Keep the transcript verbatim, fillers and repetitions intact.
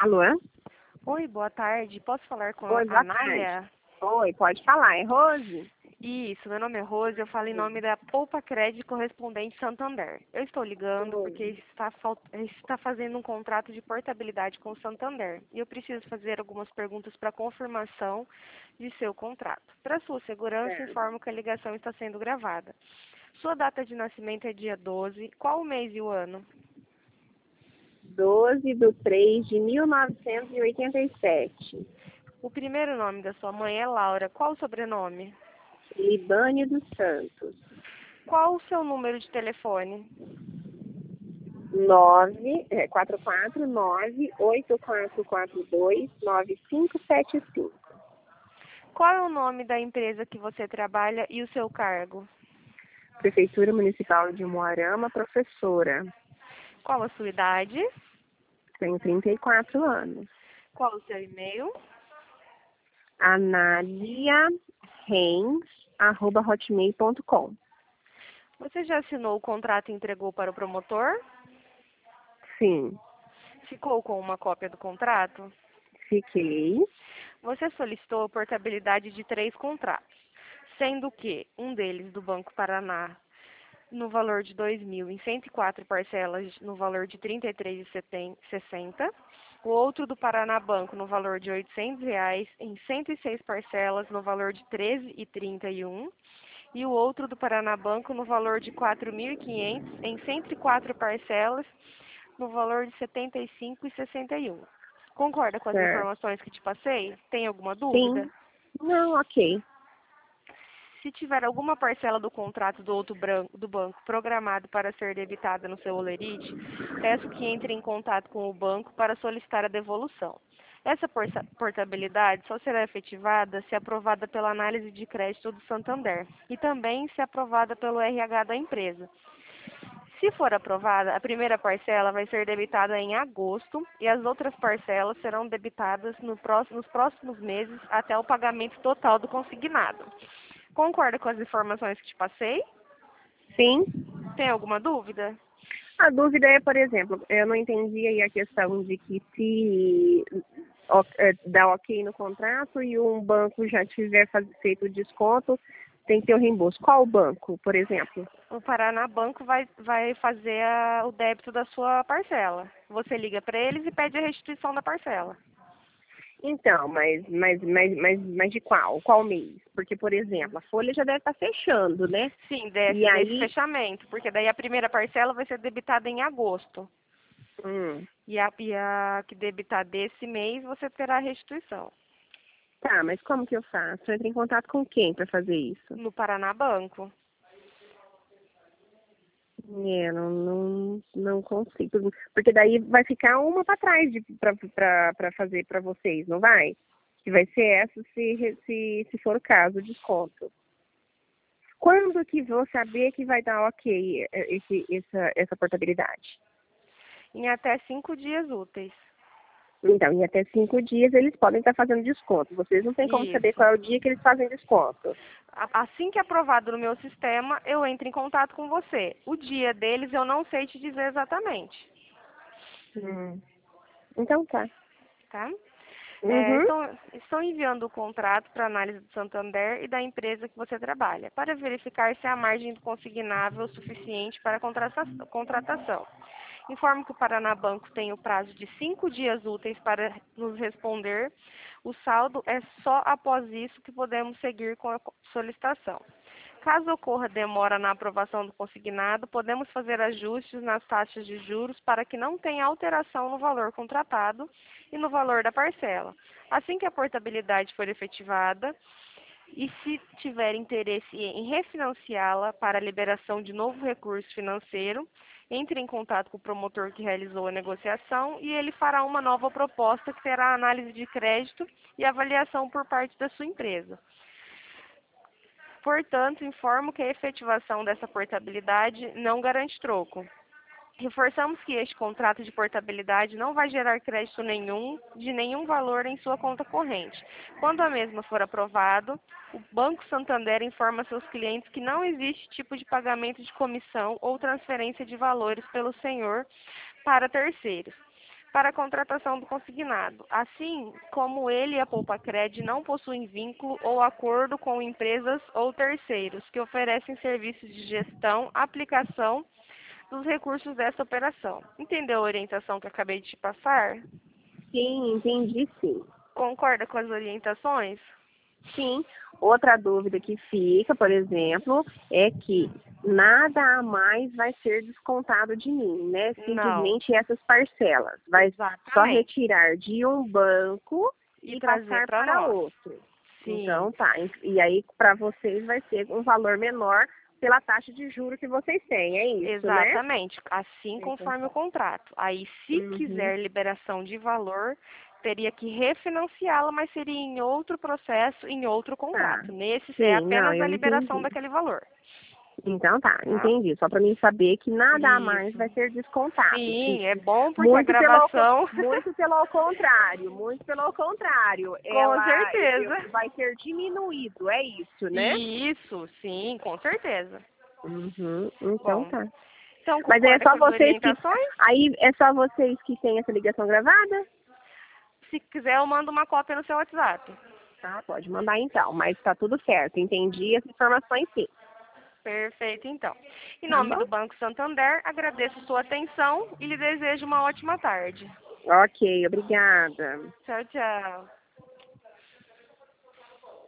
Alô? Oi, boa tarde. Posso falar com Oi, a boa Anália? tarde. Oi, pode falar. É Rose? Isso, meu nome é Rose, eu falo em nome da Poupa Crédito Correspondente Santander. Eu estou ligando porque Oi. está, fal- está fazendo um contrato de portabilidade com o Santander. E eu preciso fazer algumas perguntas para confirmação de seu contrato. Para sua segurança, É. informo que a ligação está sendo gravada. Sua data de nascimento é dia doze. Qual o mês e o ano? doze de três de mil novecentos e oitenta e sete. O primeiro nome da sua mãe é Laura. Qual o sobrenome? Libane dos Santos. Qual o seu número de telefone? nove, é, quatro quatro nove, oito quatro quatro dois, nove cinco sete cinco. Qual é o nome da empresa que você trabalha e o seu cargo? Prefeitura Municipal de Moarama, professora. Qual a sua idade? Tenho trinta e quatro anos. Qual o seu e-mail? Anália Reis, arroba hotmail ponto com. Você já assinou o contrato e entregou para o promotor? Sim, Ficou com uma cópia do contrato? fiquei. Você solicitou a portabilidade de três contratos, sendo que um deles do Banco Paraná no valor de dois mil em cento e quatro parcelas no valor de trinta e três reais e sessenta centavos, o outro do Paraná Banco no valor de oitocentos reais em cento e seis parcelas no valor de treze reais e trinta e um centavos e o outro do Paraná Banco no valor de quatro mil e quinhentos reais em cento e quatro parcelas no valor de setenta e cinco reais e sessenta e um centavos. Concorda com as Certo. informações que te passei? Tem alguma dúvida? Sim. Não, ok. Se tiver alguma parcela do contrato do outro bran- do banco programado para ser debitada no seu holerite, peço que entre em contato com o banco para solicitar a devolução. Essa porça- portabilidade só será efetivada se aprovada pela análise de crédito do Santander e também se aprovada pelo R H da empresa. Se for aprovada, a primeira parcela vai ser debitada em agosto e as outras parcelas serão debitadas no próximo- nos próximos meses até o pagamento total do consignado. Concorda com as informações que te passei? Sim. Tem alguma dúvida? A dúvida é, por exemplo, eu não entendi aí a questão de que se ó, é, dá ok no contrato e um banco já tiver faz- feito o desconto, tem que ter o reembolso. Qual banco, por exemplo? O Paraná Banco vai, vai fazer a- o débito da sua parcela. Você liga para eles e pede a restituição da parcela. Então, mas, mas, mas, mas, mas de qual? Qual mês? Porque, por exemplo, a folha já deve estar fechando, né? Sim, E desse, desse aí, fechamento, porque daí a primeira parcela vai ser debitada em agosto. hum, E a, e a que debitar desse mês, você terá a restituição tá, mas como que eu faço? Entra em contato com quem para fazer isso? no Paraná Banco. É, não, não, não consigo. Porque daí vai ficar uma para trás para fazer para vocês, não vai? Que vai ser essa se, re- se, se for o caso, o desconto. Quando que vou saber que vai dar ok eh, esse, essa, essa portabilidade? Em até cinco dias úteis. Então, em até cinco dias eles podem estar fazendo desconto. Vocês não têm como saber Isso. qual é o dia que eles fazem desconto. A- Assim que aprovado no meu sistema, eu entro em contato com você. O dia deles eu não sei te dizer exatamente, Hum. Então tá. tá? É, Uhum. estão, estão enviando o contrato para análise do Santander e da empresa que você trabalha, para verificar se a margem do consignável é suficiente para a contrata- contratação. Informo que o Paraná Banco tem o prazo de cinco dias úteis para nos responder. O saldo é só após isso que podemos seguir com a co- solicitação. Caso ocorra demora na aprovação do consignado, podemos fazer ajustes nas taxas de juros para que não tenha alteração no valor contratado e no valor da parcela. Assim que a portabilidade for efetivada, e se tiver interesse em refinanciá-la para a liberação de novo recurso financeiro, entre em contato com o promotor que realizou a negociação e ele fará uma nova proposta que terá análise de crédito e avaliação por parte da sua empresa. Portanto, informo que a efetivação dessa portabilidade não garante troco. Reforçamos que este contrato de portabilidade não vai gerar crédito nenhum, de nenhum valor em sua conta corrente. Quando a mesma for aprovado, o Banco Santander informa seus clientes que não existe tipo de pagamento de comissão ou transferência de valores pelo senhor para terceiros. para a contratação do consignado, assim como ele e a Poupacred não possuem vínculo ou acordo com empresas ou terceiros que oferecem serviços de gestão, aplicação dos recursos dessa operação. Entendeu a orientação que eu acabei de te passar? Sim, entendi sim. Concorda com as orientações? Sim. Outra dúvida que fica, por exemplo, é que nada a mais vai ser descontado de mim, né? Não. Simplesmente essas parcelas. Vai só Exatamente. retirar de um banco E e trazer passar para para nós. outro. Sim. Então tá. E aí para vocês vai ser um valor menor pela taxa de juros que vocês têm, é isso, né? Exatamente, assim conforme o contrato. Aí, se Uhum. quiser liberação de valor, teria que refinanciá-la, mas seria em outro processo, em outro Tá. contrato. Nesse é Sim, não, apenas eu a liberação entendi. daquele valor. Então tá, Tá? entendi. Só para mim saber que nada a mais Isso. vai ser descontado. Sim, é bom porque a Muito pelo, gravação. muito pelo contrário, muito pelo contrário. Com Ela eu- certeza. vai ser diminuído, é isso, né? Isso, sim, com certeza. Uhum, então Bom, tá. então Mas aí é concorda só com as vocês que. orientações? Aí é só vocês que têm essa ligação gravada? Se quiser, eu mando uma cópia no seu WhatsApp. Tá, pode mandar então, mas tá tudo certo. Entendi as informações sim. Perfeito, então. Em Tá nome bom? do Banco Santander, agradeço sua atenção e lhe desejo uma ótima tarde. Ok, obrigada. Tchau, tchau.